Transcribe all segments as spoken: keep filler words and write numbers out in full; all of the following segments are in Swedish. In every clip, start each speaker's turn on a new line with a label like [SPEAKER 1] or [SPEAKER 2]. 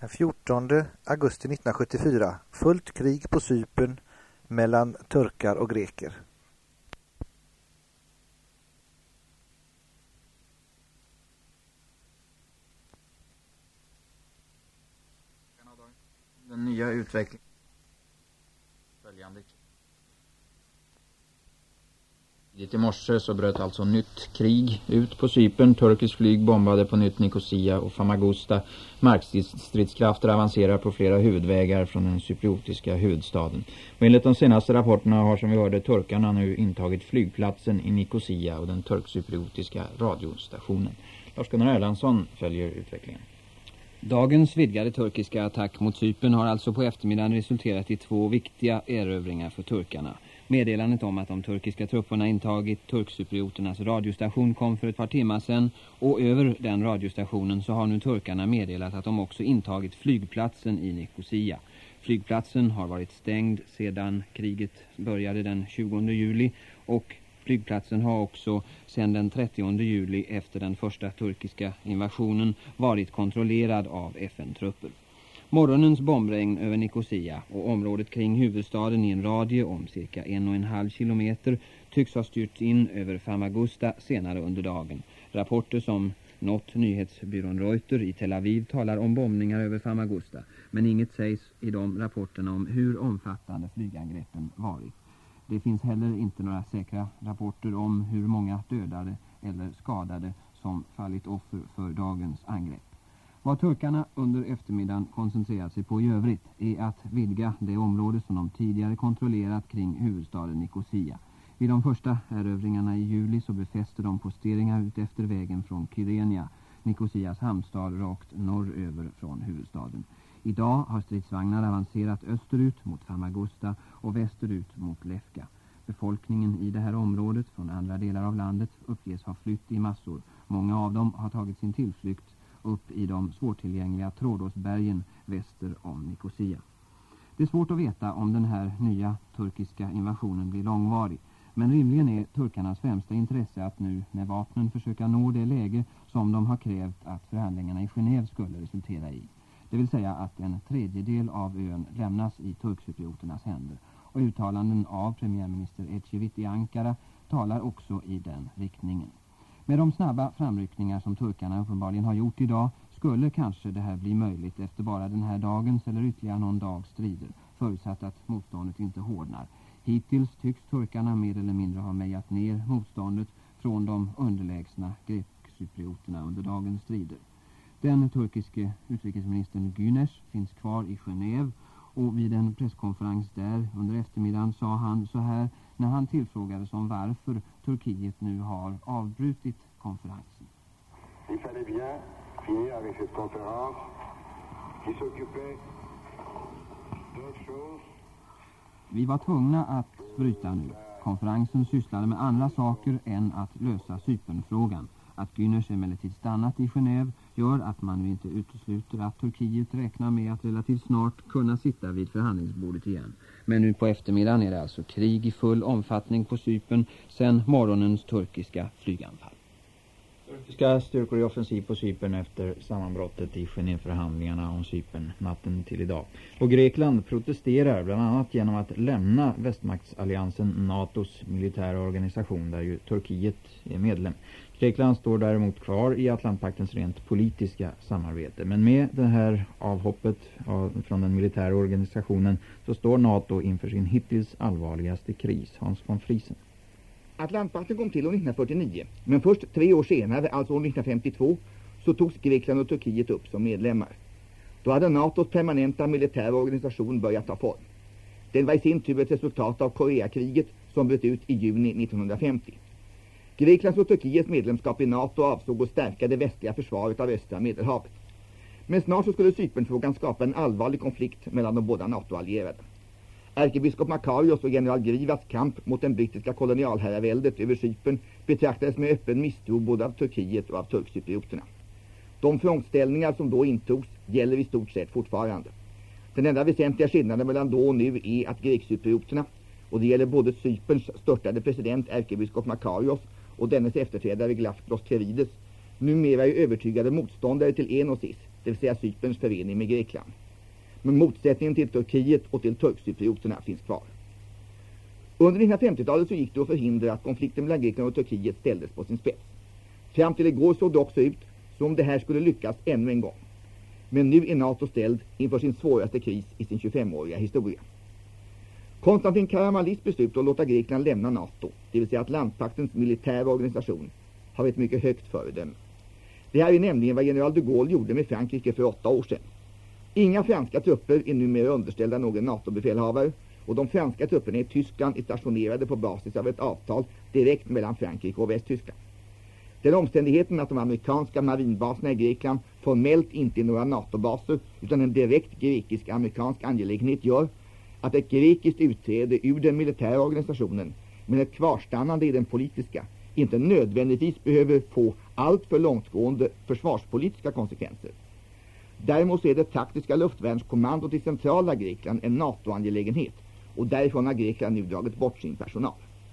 [SPEAKER 1] Den fjortonde augusti nittonhundrasjuttiofyra, fullt krig på Cypern mellan turkar och greker.
[SPEAKER 2] Den nya utvecklingen följande. I morse så bröt alltså nytt krig ut på Cypern. Turkisk flyg bombade på nytt Nicosia och Famagusta. Markstridskrafter avancerar på flera huvudvägar från den cypriotiska huvudstaden. Och enligt de senaste rapporterna har, som vi hörde, turkarna nu intagit flygplatsen i Nicosia och den turkcypriotiska radiostationen. Lars-Gunnar Erlandsson följer utvecklingen.
[SPEAKER 3] Dagens vidgade turkiska attack mot Cypern har alltså på eftermiddagen resulterat i två viktiga erövringar för turkarna. Meddelandet om att de turkiska trupperna intagit turkcyprioternas radiostation kom för ett par timmar sedan, och över den radiostationen så har nu turkarna meddelat att de också intagit flygplatsen i Nicosia. Flygplatsen har varit stängd sedan kriget började den tjugonde juli, och flygplatsen har också sedan den trettionde juli efter den första turkiska invasionen varit kontrollerad av F N-trupper. Morgonens bombregn över Nicosia och området kring huvudstaden i en radie om cirka en och en halv kilometer tycks ha styrt in över Famagusta senare under dagen. Rapporter som nått nyhetsbyrån Reuters i Tel Aviv talar om bombningar över Famagusta, men inget sägs i de rapporterna om hur omfattande flygangreppen varit. Det finns heller inte några säkra rapporter om hur många dödade eller skadade som fallit offer för dagens angrepp. Vad turkarna under eftermiddagen koncentrerat sig på i övrigt är att vidga det område som de tidigare kontrollerat kring huvudstaden Nicosia. Vid de första erövringarna i juli så befäste de posteringar ut efter vägen från Kyrenia, Nicosias hamnstad, rakt norröver från huvudstaden. Idag har stridsvagnar avancerat österut mot Famagusta och västerut mot Lefka. Befolkningen i det här området från andra delar av landet uppges ha flytt i massor. Många av dem har tagit sin tillflykt upp i de svårtillgängliga Trådåsbergen väster om Nicosia. Det är svårt att veta om den här nya turkiska invasionen blir långvarig, men rimligen är turkarnas främsta intresse att nu med vapnen försöka nå det läge som de har krävt att förhandlingarna i Genève skulle resultera i. Det vill säga att en tredjedel av ön lämnas i turkcyprioternas händer, och uttalanden av premiärminister Ecevit i Ankara talar också i den riktningen. Med de snabba framryckningar som turkarna uppenbarligen har gjort idag skulle kanske det här bli möjligt efter bara den här dagens eller ytterligare någon dags strider, förutsatt att motståndet inte hårdnar. Hittills tycks turkarna mer eller mindre ha mejat ner motståndet från de underlägsna grekcyprioterna under dagens strider. Den turkiske utrikesministern Güneş finns kvar i Genève, och vid en presskonferens där under eftermiddagen sa han så här när han tillfrågades om varför Turkiet nu har avbrutit konferensen.
[SPEAKER 4] Il fallait bien finir avec cette conférence qui s'occupait d'autre chose.
[SPEAKER 3] Vi var tvungna att bryta nu. Konferensen sysslade med andra saker än att lösa Cypernfrågan. Att Güneş emellertid stannat i Genève gör att man nu inte utesluter att Turkiet räknar med att relativt snart kunna sitta vid förhandlingsbordet igen. Men nu på eftermiddagen är det alltså krig i full omfattning på Cypern sedan morgonens turkiska flyganfall.
[SPEAKER 2] Turkiska styrkor i offensiv på Cypern efter sammanbrottet i Genèveförhandlingarna om Cypern natten till idag. Och Grekland protesterar bland annat genom att lämna västmaktsalliansen NATOs militära organisation där ju Turkiet är medlem. Grekland står däremot kvar i Atlantpaktens rent politiska samarbete. Men med det här avhoppet från den militära organisationen så står NATO inför sin hittills allvarligaste kris. Hans von Friesen.
[SPEAKER 5] Atlantpakten kom till år nittonhundrafyrtionio, men först tre år senare, alltså år nittonhundrafemtiotvå, så togs Grekland och Turkiet upp som medlemmar. Då hade NATOs permanenta militära organisation börjat ta form. Den var i sin tur ett resultat av Koreakriget som bröt ut i juni nittonhundrafemtio. Greklands och Turkiets medlemskap i NATO avsåg att stärka det västliga försvaret av östra Medelhavet. Men snart så skulle Cypernfrågan skapa en allvarlig konflikt mellan de båda NATO-allierade. Ärkebiskop Makarios och general Grivas kamp mot den brittiska kolonialherraväldet över Cypern betraktades med öppen misstro både av Turkiet och av turkcyprioterna. De frontställningar som då intogs gäller i stort sett fortfarande. Den enda väsentliga skillnaden mellan då och nu är att grekcyprioterna, och det gäller både Cyperns störtade president ärkebiskop Makarios och dennes efterträdare Glafkos Terides, numera är övertygade motståndare till Enosis, det vill säga Cyperns förening med Grekland. Men motsättningen till Turkiet och till turkcyprioterna finns kvar. Under nittonhundrafemtiotalet så gick det att förhindra att konflikten mellan Grekland och Turkiet ställdes på sin spets. Fram till igår såg det också ut som om det här skulle lyckas ännu en gång. Men nu är NATO ställd inför sin svåraste kris i sin tjugofemåriga historia. Konstantin Karamanlis beslut att låta Grekland lämna NATO, det vill säga att landpaktens militära organisation, har ett mycket högt föredöme. Det här är nämligen vad general de Gaulle gjorde med Frankrike för åtta år sedan. Inga franska trupper är numera underställda någon NATO-befälhavare, och de franska trupperna i Tyskland är stationerade på basis av ett avtal direkt mellan Frankrike och Västtyskland. Den omständigheten att de amerikanska marinbaserna i Grekland formellt inte är några NATO-baser utan en direkt grekisk-amerikansk angelägenhet gör att ett grekiskt utträde ur den militära organisationen men ett kvarstannande i den politiska inte nödvändigtvis behöver få allt för långtgående försvarspolitiska konsekvenser. Däremot är det taktiska luftvärnskommandot i centrala Grekland en NATO-angelägenhet, och därifrån har Grekland nu dragit bort sin personal.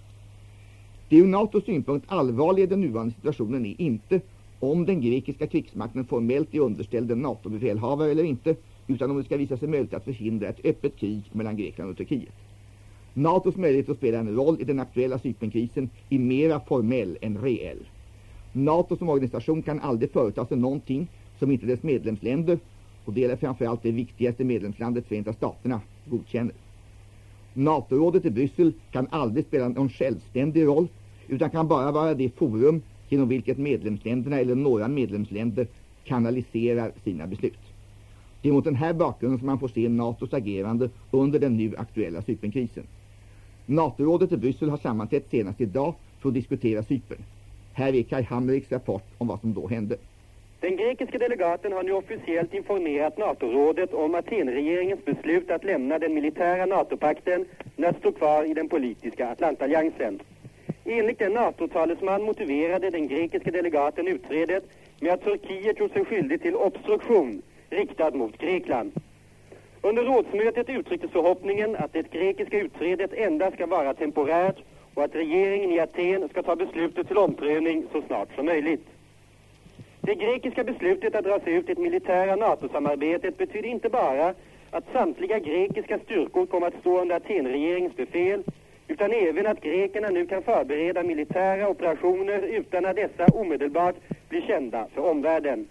[SPEAKER 5] Det ur NATOs synpunkt allvarliga i den nuvarande situationen är inte om den grekiska krigsmakten formellt är underställd en NATO-befälhavare eller inte, utan om det ska visa sig möjligt att förhindra ett öppet krig mellan Grekland och Turkiet. NATOs möjlighet att spela en roll i den aktuella Cypernkrisen är mera formell än reell. NATO som organisation kan aldrig företa sig någonting som inte dess medlemsländer, och det gäller framförallt det viktigaste medlemslandet Förenta Staterna, godkänner. NATO-rådet i Bryssel kan aldrig spela någon självständig roll, utan kan bara vara det forum genom vilket medlemsländerna eller några medlemsländer kanaliserar sina beslut. Det är mot den här bakgrunden som man får se NATOs agerande under den nu aktuella Cypernkrisen. NATO-rådet i Bryssel har sammanträtt senast idag för att diskutera Cypern. Här är Kai Hammerichs rapport om vad som då hände.
[SPEAKER 6] Den grekiska delegaten har nu officiellt informerat NATO-rådet om Atenregeringens beslut att lämna den militära NATO-pakten när att stå kvar i den politiska Atlantalliansen. Enligt den NATO-talesman motiverade den grekiska delegaten utträdet med att Turkiet gjort sig skyldig till obstruktion riktad mot Grekland. Under rådsmötet uttrycktes förhoppningen att det grekiska utträdet endast ska vara temporärt och att regeringen i Aten ska ta beslutet till omprövning så snart som möjligt. Det grekiska beslutet att dra sig ut i ett militära NATO-samarbetet betyder inte bara att samtliga grekiska styrkor kommer att stå under Atenregeringens befäl, utan även att grekerna nu kan förbereda militära operationer utan att dessa omedelbart blir kända för omvärlden.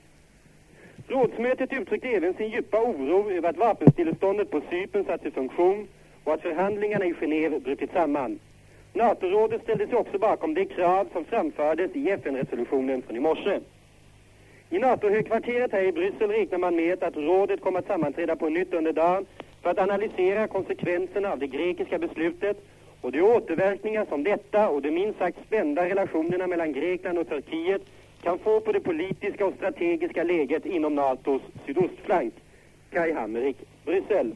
[SPEAKER 6] Rådsmötet uttryckte även sin djupa oro över att vapenstilleståndet på Cypern satts i funktion och att förhandlingarna i Genève brutit samman. NATO-rådet ställde sig också bakom det krav som framfördes i F N-resolutionen från i morse. I NATO-högkvarteret här i Bryssel räknar man med att rådet kommer att sammanträda på nytt under dagen för att analysera konsekvenserna av det grekiska beslutet och de återverkningar som detta och de minst sagt spända relationerna mellan Grekland och Turkiet kan få på det politiska och strategiska läget inom NATOs sydostflank. Kai Hammerich, Bryssel.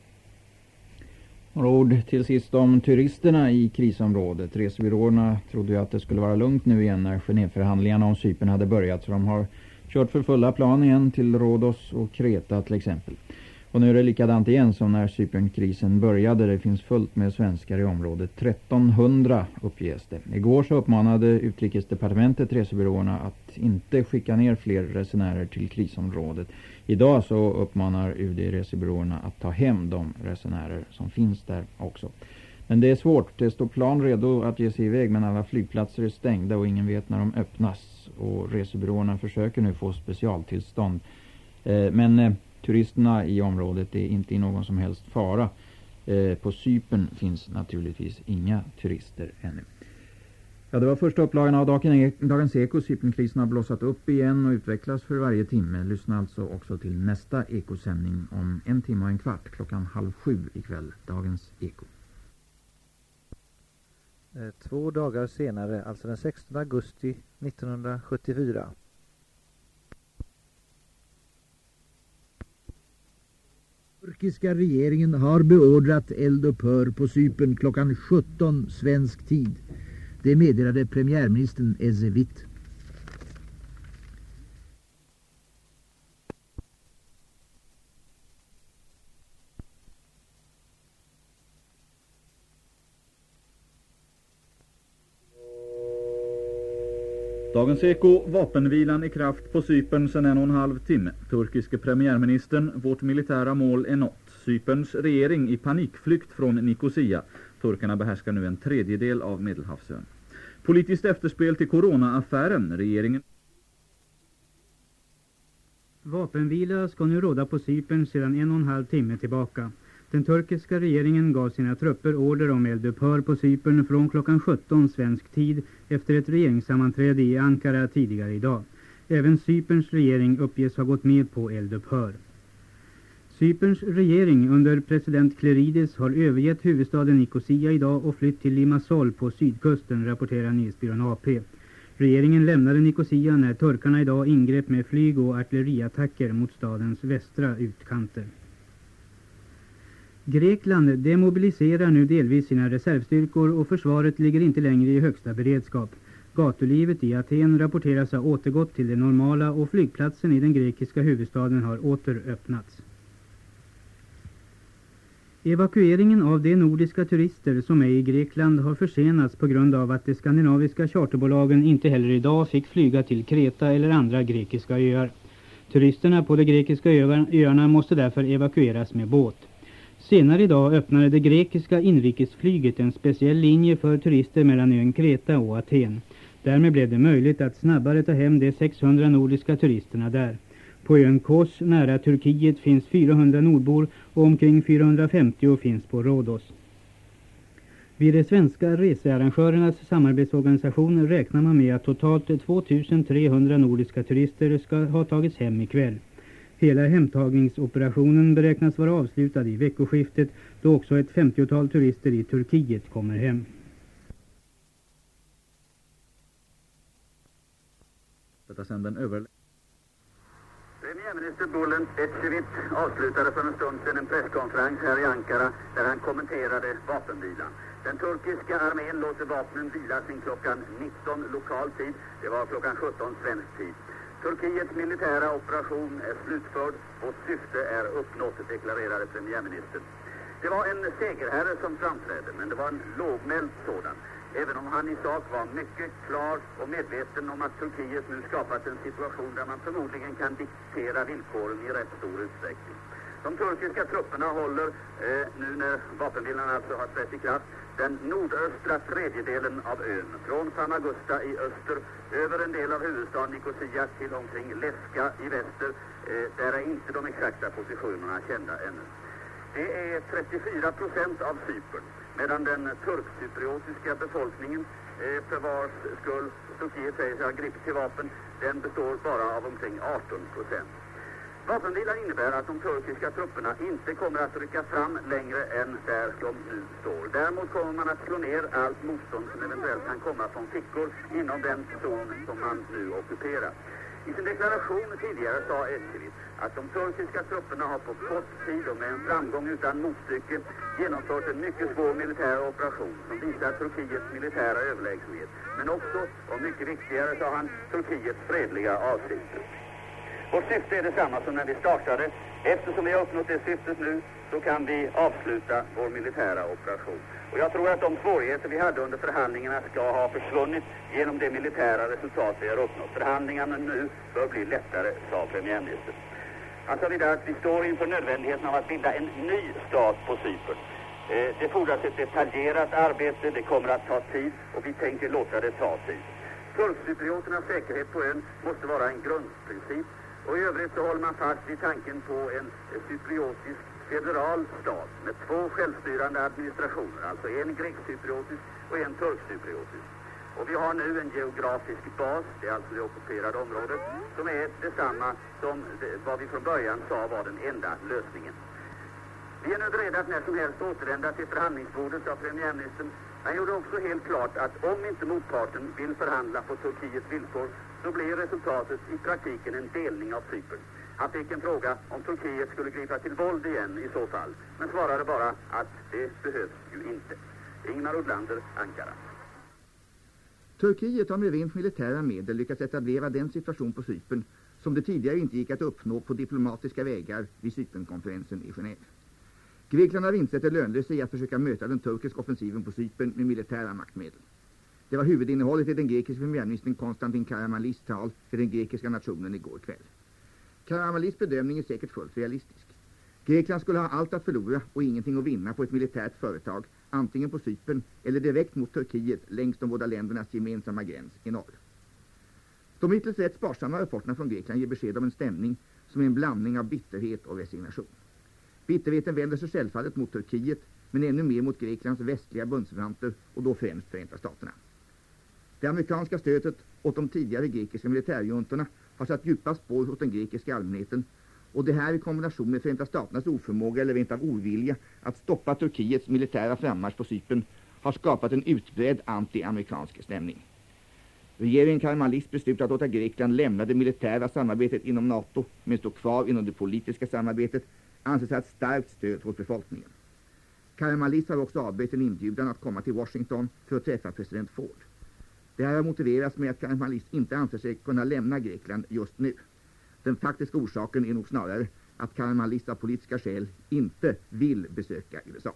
[SPEAKER 2] Några ord till sist om turisterna i krisområdet. Resebyråerna trodde ju att det skulle vara lugnt nu igen när Genèveförhandlingarna om Cypern hade börjat, så de har kört för fulla plan igen till Rhodos och Kreta till exempel. Och nu är det likadant igen som när Cypernkrisen började. Det finns fullt med svenskar i området. trettonhundra uppges det. Igår så uppmanade utrikesdepartementet resebyråerna att inte skicka ner fler resenärer till krisområdet. Idag så uppmanar U D resebyråerna att ta hem de resenärer som finns där också. Men det är svårt. Det står plan redo att ge sig iväg, men alla flygplatser är stängda och ingen vet när de öppnas. Och resebyråerna försöker nu få specialtillstånd. Eh, men eh, turisterna i området är inte i någon som helst fara. Eh, på Cypern finns naturligtvis inga turister ännu. Ja, det var första upplagan av Dagens Eko. Cypernkrisen har blossat upp igen och utvecklas för varje timme. Lyssna alltså också till nästa ekosändning om en timme och en kvart klockan halv sju ikväll. Dagens Eko.
[SPEAKER 1] Två dagar senare, alltså den sextonde augusti nittonhundrasjuttiofyra.
[SPEAKER 7] Turkiska regeringen har beordrat eldupphör på Cypern klockan sjutton svensk tid. Det meddelade premiärministern Ecevit.
[SPEAKER 8] Dagens Eko, vapenvilan i kraft på Cypern sedan en och en halv timme. Turkiske premiärministern, vårt militära mål är nått. Cyperns regering i panikflykt från Nicosia. Turkarna behärskar nu en tredjedel av Medelhavsön. Politiskt efterspel till coronaaffären. Regeringen...
[SPEAKER 9] Vapenvila ska nu råda på Cypern sedan en och en halv timme tillbaka. Den turkiska regeringen gav sina trupper order om eldupphör på Cypern från klockan sjutton svensk tid efter ett regeringssammanträde i Ankara tidigare idag. Även Cyperns regering uppges ha gått med på eldupphör. Cyperns regering under president Klerides har övergett huvudstaden Nicosia idag och flytt till Limassol på sydkusten, rapporterar nyhetsbyrån A P. Regeringen lämnade Nicosia när turkarna idag ingrep med flyg- och artilleriattacker mot stadens västra utkanter. Grekland demobiliserar nu delvis sina reservstyrkor och försvaret ligger inte längre i högsta beredskap. Gatulivet i Aten rapporteras ha återgått till det normala och flygplatsen i den grekiska huvudstaden har åter öppnats. Evakueringen av de nordiska turister som är i Grekland har försenats på grund av att de skandinaviska charterbolagen inte heller idag fick flyga till Kreta eller andra grekiska öar. Turisterna på de grekiska öarna måste därför evakueras med båt. Senare idag öppnade det grekiska inrikesflyget en speciell linje för turister mellan ön Kreta och Aten. Därmed blev det möjligt att snabbare ta hem de sexhundra nordiska turisterna där. På ön Kos nära Turkiet finns fyrahundra nordbor och omkring fyrahundrafemtio finns på Rhodos. Vid de svenska researrangörernas samarbetsorganisation räknar man med att totalt tvåtusen-trehundra nordiska turister ska ha tagits hem ikväll. Hela hemtagningsoperationen beräknas vara avslutad i veckoskiftet då också ett femtiotal turister i Turkiet kommer hem.
[SPEAKER 8] Detta sen den över...
[SPEAKER 10] Premiärminister Bülent Ecevit avslutade för en stund sedan en presskonferens här i Ankara där han kommenterade vapenvilan. Den turkiska armén låter vapnen vila sin klockan nitton lokal tid, det var klockan sjutton svensk tid. Turkiets militära operation är slutförd och syfte är uppnått, deklarerade premiärministern. Det var en segerherre som framträdde, men det var en lågmäld sådan. Även om han i sak var mycket klar och medveten om att Turkiet nu skapat en situation där man förmodligen kan diktera villkoren i rätt stor utsträckning. De turkiska trupperna håller, eh, nu när vapenvilan alltså har trätt i kraft, den nordöstra tredjedelen av ön. Från Famagusta i öster, över en del av huvudstaden Nicosia till omkring Leska i väster. Eh, där är inte de exakta positionerna kända ännu. Det är trettiofyra procent av Cypern, medan den turkcypriotiska befolkningen eh, för vars skull Turkiet säger sig ha gripit till vapen, den består bara av omkring arton procent. Vapenvilan innebär att de turkiska trupperna inte kommer att rycka fram längre än där de nu står. Däremot kommer man att slå ner allt motstånd som eventuellt kan komma från fickor inom den zon som man nu ockuperar. I sin deklaration tidigare sa Ecevit att de turkiska trupperna har på kort tid och med en framgång utan motstycke genomfört en mycket svår militär operation som visar Turkiets militära överlägsenhet. Men också, och mycket viktigare, sa han, Turkiets fredliga avsikter. Vårt syfte är detsamma som när vi startade. Eftersom vi har uppnått det syftet nu så kan vi avsluta vår militära operation. Och jag tror att de svårigheter vi hade under förhandlingarna ska ha försvunnit genom det militära resultat vi har uppnått. Förhandlingarna nu bör bli lättare, sa premiärministern. Han sa vidare att vi står inför nödvändigheten av att bilda en ny stat på Cypern. Eh, det fordras ett detaljerat arbete, det kommer att ta tid och vi tänker låta det ta tid. Turkcyprioternas säkerhet på ön måste vara en grundprincip. Och i övrigt så håller man fast vid tanken på en cypriotisk federal stat med två självstyrande administrationer, alltså en grekcypriotisk och en turkcypriotisk. Och vi har nu en geografisk bas, det är alltså det ockuperade området, som är detsamma som det, vad vi från början sa var den enda lösningen. Vi är nu beredda att när som helst återvända till förhandlingsbordet, sa premiärministern. Han gjorde också helt klart att om inte motparten vill förhandla på Turkiets villkor så blir resultatet i praktiken en delning av Cypern. Han fick en fråga om Turkiet skulle gripa till våld igen i så fall, men svarade bara att det behövs ju inte. Ingmar Udlander, Ankara.
[SPEAKER 5] Turkiet har med rent militära medel lyckats etablera den situation på Cypern som det tidigare inte gick att uppnå på diplomatiska vägar vid Cypernkonferensen i Genève. Grekland har insett det lönlösa i att försöka möta den turkiska offensiven på Cypern med militära maktmedel. Det var huvudinnehållet i den grekiska premiärministern Konstantin Karamanlis tal till den grekiska nationen igår kväll. Karamanlis bedömning är säkert fullt realistisk. Grekland skulle ha allt att förlora och ingenting att vinna på ett militärt företag, antingen på Cypern eller direkt mot Turkiet längs de båda ländernas gemensamma gräns i norr. De hittills rätt sparsamma rapporterna från Grekland ger besked om en stämning som är en blandning av bitterhet och resignation. Bitterheten vänder sig självfallet mot Turkiet, men ännu mer mot Greklands västliga bundsförvanter och då främst Förenta Staterna. Det amerikanska stödet åt de tidigare grekiska militärjuntorna har satt djupa spår hos den grekiska allmänheten, och det här i kombination med Förenta Staternas oförmåga eller rent av ovilja att stoppa Turkiets militära frammarsch på Cypern har skapat en utbredd anti-amerikansk stämning. Regeringen Karamanlis beslut att låta Grekland lämna det militära samarbetet inom NATO men stå kvar inom det politiska samarbetet anses ha ett starkt stöd hos befolkningen. Karamanlis har också avböjt en inbjudan att komma till Washington för att träffa president Ford. Det här har motiverats med att Karamanlis inte anser sig kunna lämna Grekland just nu. Den faktiska orsaken är nog snarare att Karamanlis av politiska skäl inte vill besöka U S A.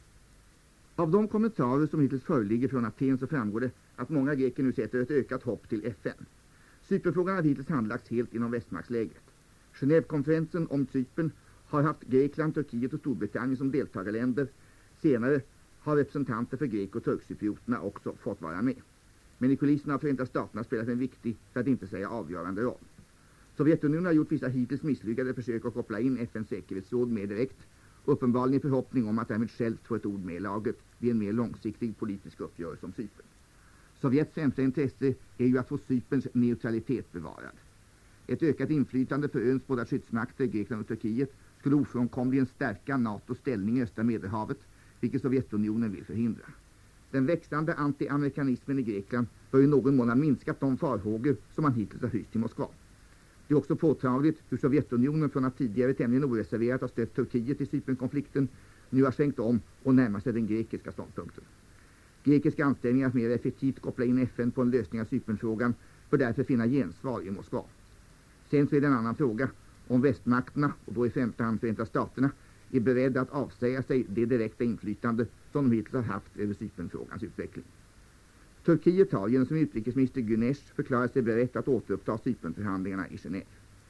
[SPEAKER 5] Av de kommentarer som hittills föreligger från Aten så framgår det att många greker nu sätter ett ökat hopp till F N. Cypernfrågan har hittills handlagts helt inom västmaktslägret. Genèvekonferensen om Cypern har haft Grekland, Turkiet och Storbritannien som deltagarländer. Senare har representanter för grek- och turkcyprioterna också fått vara med. Men i kulisserna har Förenta Staterna spelat en viktig, för att inte säga avgörande roll. Sovjetunionen har gjort vissa hittills misslyckade försök att koppla in F N:s säkerhetsråd med direkt, uppenbarligen i förhoppning om att därmed självt få ett ord med i laget vid en mer långsiktig politisk uppgörelse om Cypern. Sovjets främsta intresse är ju att få Cyperns neutralitet bevarad. Ett ökat inflytande för öns båda skyddsmakter, Grekland och Turkiet, skulle ofrånkomligen stärka NATOs ställning i östra Medelhavet, vilket Sovjetunionen vill förhindra. Den växande anti-amerikanismen i Grekland bör i någon mån ha minskat de farhågor som man hittills har hyst i Moskva. Det är också påtagligt hur Sovjetunionen från att tidigare tämligen oreserverat ha stött Turkiet i Cypernkonflikten nu har svängt om och närmar sig den grekiska ståndpunkten. Grekiska ansträngningar att mer effektivt koppla in F N på en lösning av Cypernfrågan bör därför finna gensvar i Moskva. Sen så är det en annan fråga om västmakterna, och då i femte hand Förenta Staterna, är beredda att avsäga sig det direkta inflytande som de hittills har haft över Cypernfrågans utveckling. Turkiet har genom sin utrikesminister Güneş förklarat sig berett att återuppta Cypernförhandlingarna i Genève.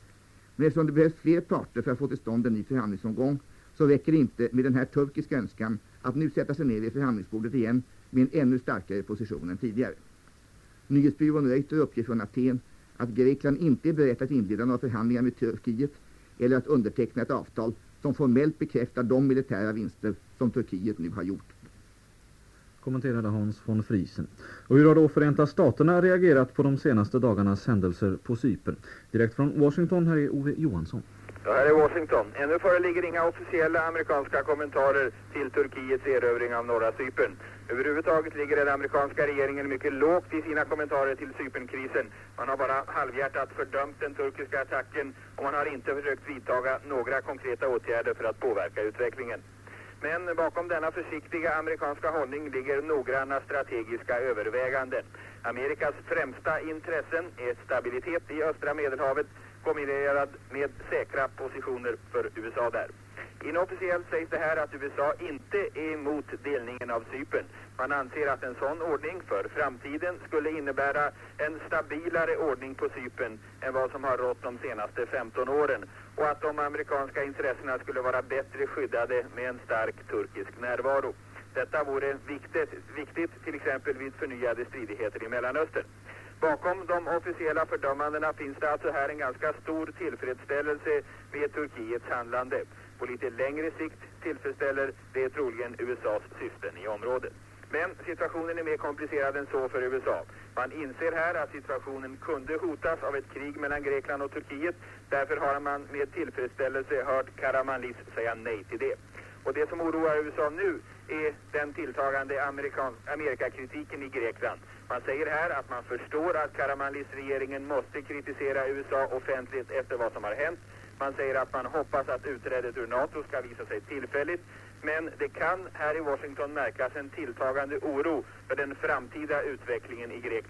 [SPEAKER 5] Men eftersom det behövs fler parter för att få till stånd en ny förhandlingsomgång så räcker det inte med den här turkiska önskan att nu sätta sig ner vid förhandlingsbordet igen med en ännu starkare position än tidigare. Nyhetsbyrån Reuters uppger från Aten att Grekland inte är berett att inleda några förhandlingar med Turkiet eller att underteckna ett avtal som formellt bekräftar de militära vinster som Turkiet nu har gjort.
[SPEAKER 8] Kommenterade Hans von Friesen. Och hur har då Förenta Staterna reagerat på de senaste dagarnas händelser på Cypern? Direkt från Washington, här är Ove Johansson.
[SPEAKER 10] Ja, här är Washington. Ännu föreligger inga officiella amerikanska kommentarer till Turkiets erövring av norra Cypern. Överhuvudtaget ligger den amerikanska regeringen mycket lågt i sina kommentarer till Cypernkrisen. Man har bara halvhjärtat fördömt den turkiska attacken och man har inte försökt vidtaga några konkreta åtgärder för att påverka utvecklingen. Men bakom denna försiktiga amerikanska hållning ligger noggranna strategiska överväganden. Amerikas främsta intressen är stabilitet i östra Medelhavet kombinerad med säkra positioner för U S A där. Inofficiellt sägs det här att U S A inte är emot delningen av Cypern. Man anser att en sån ordning för framtiden skulle innebära en stabilare ordning på Cypern än vad som har rått de senaste femton åren och att de amerikanska intressena skulle vara bättre skyddade med en stark turkisk närvaro. Detta vore viktigt, viktigt till exempel vid förnyade stridigheter i Mellanöstern. Bakom de officiella fördömandena finns det alltså här en ganska stor tillfredsställelse med Turkiets handlande. På lite längre sikt tillfredsställer det troligen U S A:s syften i området. Men situationen är mer komplicerad än så för U S A. Man inser här att situationen kunde hotas av ett krig mellan Grekland och Turkiet. Därför har man med tillfredsställelse hört Karamanlis säga nej till det. Och det som oroar U S A nu är den tilltagande Amerikan- Amerikakritiken i Grekland. Man säger här att man förstår att Karamanlis-regeringen måste kritisera U S A offentligt efter vad som har hänt. Man säger att man hoppas att utträdet ur NATO ska visa sig tillfälligt. Men det kan här i Washington märkas en tilltagande oro för den framtida utvecklingen i Grekland.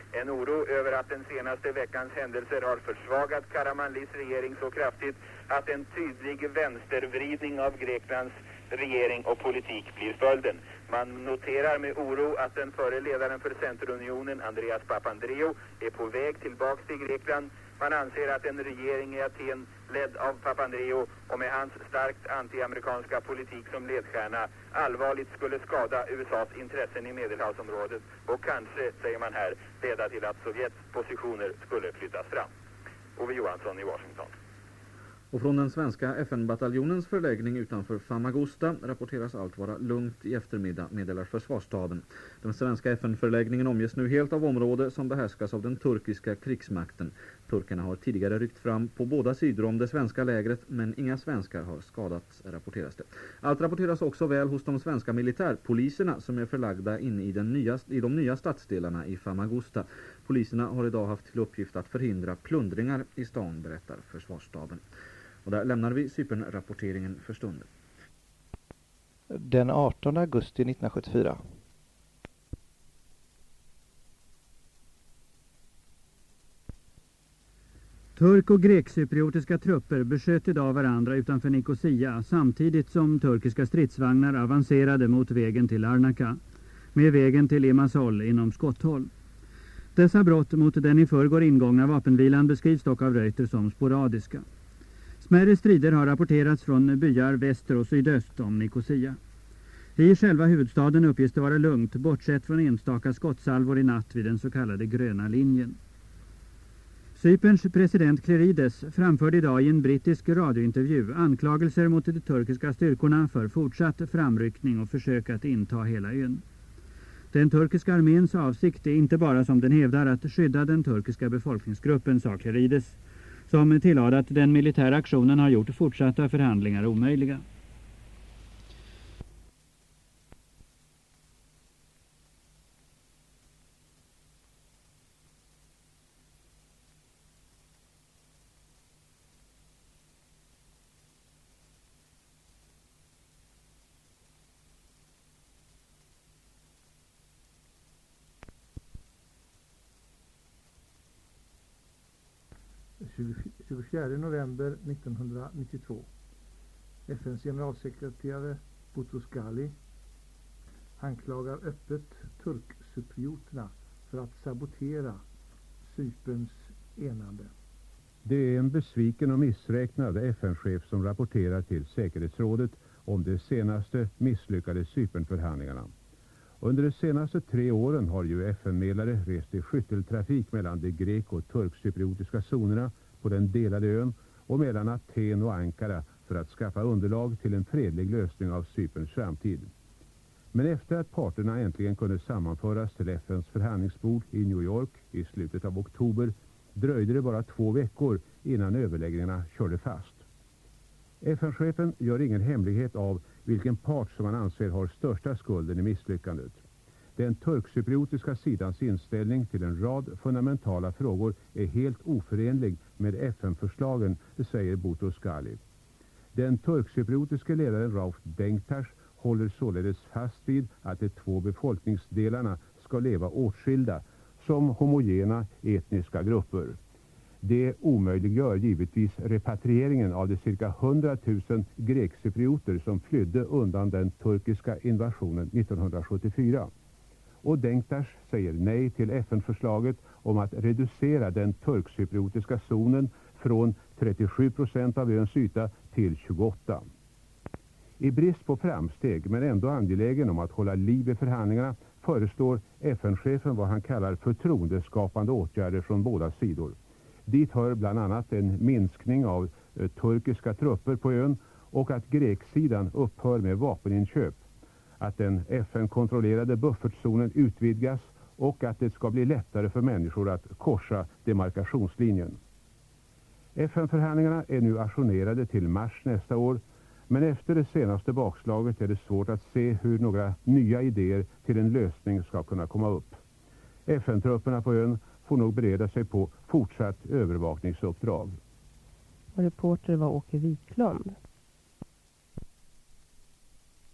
[SPEAKER 10] En oro över att den senaste veckans händelser har försvagat Karamanlis regering så kraftigt att en tydlig vänstervridning av Greklands regering och politik blir följden. Man noterar med oro att den före ledaren för Centerunionen, Andreas Papandreou, är på väg tillbaka till Grekland. Man anser att en regering i Aten ledd av Papandreou och med hans starkt anti-amerikanska politik som ledstjärna allvarligt skulle skada U S A:s intressen i Medelhavsområdet och kanske, säger man här, leda till att Sovjets positioner skulle flyttas fram. Ove Johansson i Washington.
[SPEAKER 8] Och från den svenska F N-bataljonens förläggning utanför Famagusta rapporteras allt vara lugnt i eftermiddag, meddelar försvarsstaben. Den svenska F N-förläggningen omges nu helt av område som behärskas av den turkiska krigsmakten. Turkarna har tidigare ryckt fram på båda sidor om det svenska lägret, men inga svenskar har skadats, rapporteras det. Allt rapporteras också väl hos de svenska militärpoliserna som är förlagda inne i, den nya, i de nya stadsdelarna i Famagusta. Poliserna har idag haft till uppgift att förhindra plundringar i stan, berättar försvarsstaben. Och där lämnar vi Cypern-rapporteringen för stunden.
[SPEAKER 1] Den artonde augusti nittonhundrasjuttiofyra.
[SPEAKER 9] Turk- och grekcypriotiska trupper besköt idag varandra utanför Nicosia samtidigt som turkiska stridsvagnar avancerade mot vägen till Larnaca med vägen till Limassol inom skotthåll. Dessa brott mot den i förrgår ingångna vapenvilan beskrivs dock av Reuters som sporadiska. Smärre strider har rapporterats från byar väster och sydöst om Nicosia. I själva huvudstaden uppges det vara lugnt, bortsett från enstaka skottsalvor i natt vid den så kallade gröna linjen. Cyperns president Klerides framförde idag i en brittisk radiointervju anklagelser mot de turkiska styrkorna för fortsatt framryckning och försök att inta hela ön. Den turkiska arméns avsikt är inte bara, som den hävdar, att skydda den turkiska befolkningsgruppen, sa Klerides, som tillade att den militära aktionen har gjort fortsatta förhandlingar omöjliga.
[SPEAKER 11] tjugofjärde november nittonhundranittiotvå. F N:s generalsekreterare Boutros Ghali anklagar öppet turkcyprioterna för att sabotera Cyperns enande.
[SPEAKER 12] Det är en besviken och missräknad F N-chef som rapporterar till säkerhetsrådet om de senaste misslyckade Cypernförhandlingarna. Under de senaste tre åren har ju F N-medlare rest i skytteltrafik mellan de grek- och turkcypriotiska zonerna på den delade ön och mellan Aten och Ankara för att skaffa underlag till en fredlig lösning av Cyperns framtid. Men efter att parterna äntligen kunde sammanföras till F N:s förhandlingsbord i New York i slutet av oktober dröjde det bara två veckor innan överläggningarna körde fast. F N-chefen gör ingen hemlighet av vilken part som han anser har största skulden i misslyckandet. Den turkcypriotiska sidans inställning till en rad fundamentala frågor är helt oförenlig med F N-förslagen, säger Boutros Ghali. Den turkcypriotiske ledaren Rauf Denktash håller således fast vid att de två befolkningsdelarna ska leva åtskilda som homogena etniska grupper. Det omöjliggör givetvis repatrieringen av de cirka hundratusen grekcyprioter som flydde undan den turkiska invasionen nittonhundrasjuttiofyra. Och Denktash säger nej till F N-förslaget om att reducera den turkcypriotiska zonen från trettiosju procent av öns yta till tjugoåtta. I brist på framsteg, men ändå angelägen om att hålla liv i förhandlingarna, föreslår F N-chefen vad han kallar förtroendeskapande åtgärder från båda sidor. Dit hör bland annat en minskning av eh, turkiska trupper på ön och att greksidan upphör med vapeninköp, att den F N-kontrollerade buffertzonen utvidgas och att det ska bli lättare för människor att korsa demarkationslinjen. F N-förhandlingarna är nu ajournerade till mars nästa år, men efter det senaste bakslaget är det svårt att se hur några nya idéer till en lösning ska kunna komma upp. F N-trupperna på ön får nog bereda sig på fortsatt övervakningsuppdrag.
[SPEAKER 13] Och reporter var Åke Wiklund.